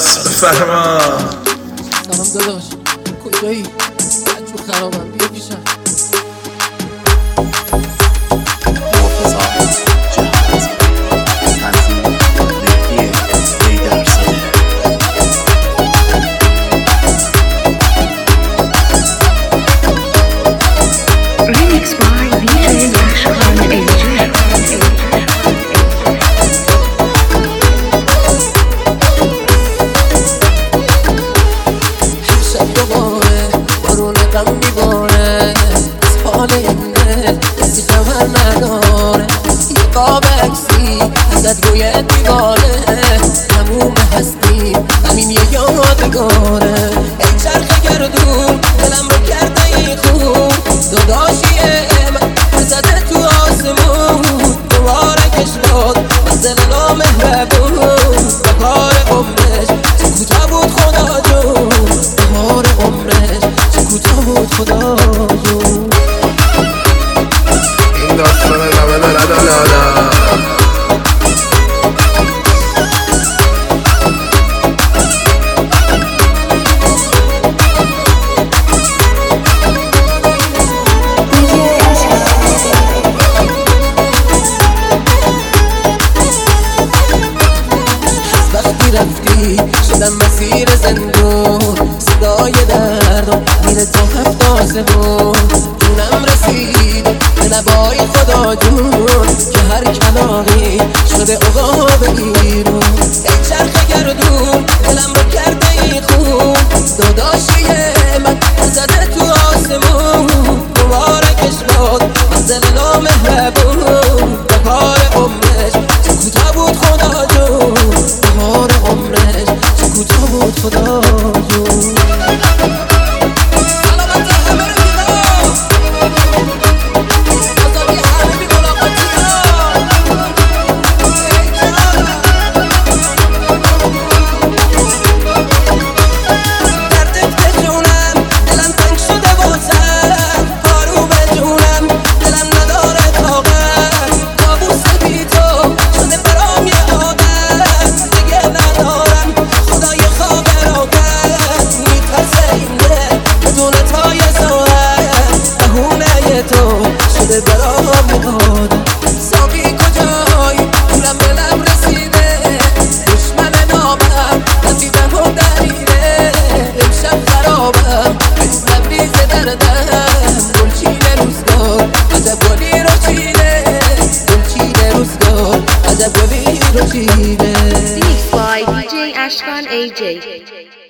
بفرما. سلام داداش، کجایی؟ بچه خرابم، بیا پیشم. Remix by DJ Ashkan AJ. شب دوباره بارون غم میباره، از حال این دل کسی خبر نداره. یه قاب عکسی ازت روی دیواره، تموم هستیم همین یه یادگاره. ای چرخ گردون دلم رو کرده ای خون، داداشیه من زده تو آسمون. مبارکش باد از دل نامهربون، به کار عمرش چه کوتاه بود خدا جون. بهار عمرش چه کوتاه بود خدا جون. این داستان غمه دارد آلالا. رفتی شدم مسیر زندون، صدای دردم میره تا هفت آسمون. جونم رسید به لبای خدا جون، که هر کلاقی شده عقاب بیرون. ای چرخ گردون دلم رو کرده ای خون، داداشیه من زده تو آسمون. مبارکش باد از دل نامهربون، به کار عمرش چه کوتاه بود خدا جون. بهار عمرش چه کوتاه بود خدا جون. سلامت همه رو بیدار، آزادی همه بی ملاقاتی دار. دردت به جونم دلم تنگ شده واسم، پارو به جونم دلم نداره طاقت. کابوس بی تو شده برام یه عادت، دیگه ندارم خدای خواب راحت. میترسه این دل بدون تا یه ساعت، بهونه تو شده برام عادت. ساقی کجایی پولم به لب رسیده، دشمن نامم ندیدم و دلیله. امشب خرابم از لبریز دردم، گلچین روزگار عجب گلی رو چیده. گلچین روزگار عجب گلی رو چیده. Remix by DJ Ashkan AJ.